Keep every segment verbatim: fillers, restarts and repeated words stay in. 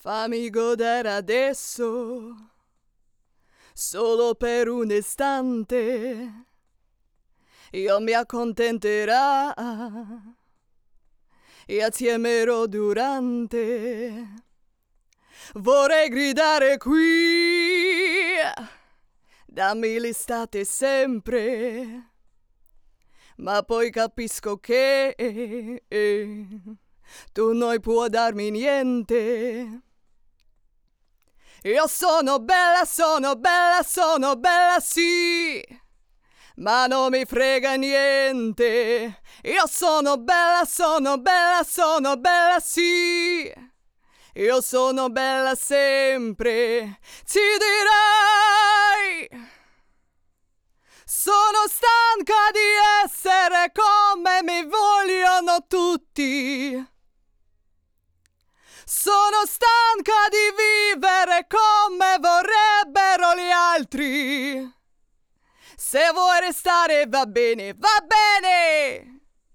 Fammi godere adesso, solo per un istante, io mi accontenterò e assieme durante. Vorrei gridare qui, dammi l'estate sempre, ma poi capisco che eh, tu non puoi darmi niente. Io sono bella, sono bella, sono bella sì, ma non mi frega niente. Io sono bella, sono bella, sono bella sì, io sono bella sempre, ti direi. Sono stanca di essere come mi vogliono tutti. Sono stanca di vivere come vorrebbero gli altri. Se vuoi restare va bene, va bene!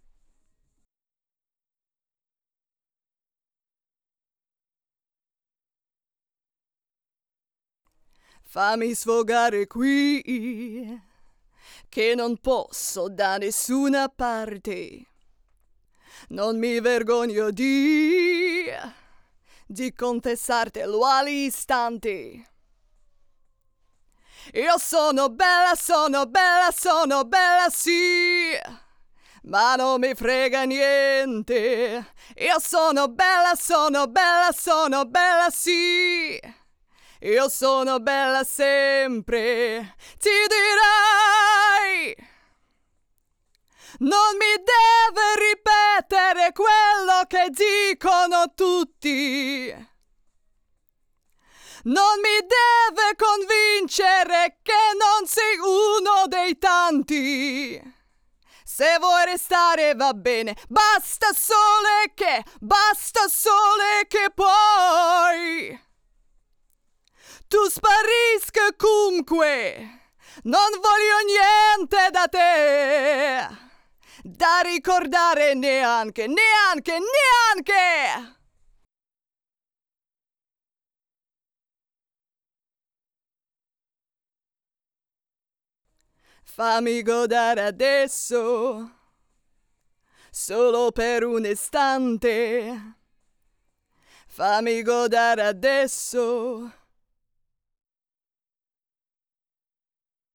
Fammi sfogare qui, che non posso da nessuna parte. Non mi vergogno di, di confessartelo all'istante. Io sono bella, sono bella, sono bella sì, ma non mi frega niente. Io sono bella, sono bella, sono bella sì, io sono bella sempre, ti direi. Non mi deve ripetere quello che dicono tutti. Non mi deve convincere che non sei uno dei tanti. Se vuoi restare va bene, basta solo che, basta solo che poi tu sparisca comunque. Non voglio niente da te, da ricordare neanche, neanche, neanche. Fammi godere adesso, solo per un istante. Fammi godere adesso,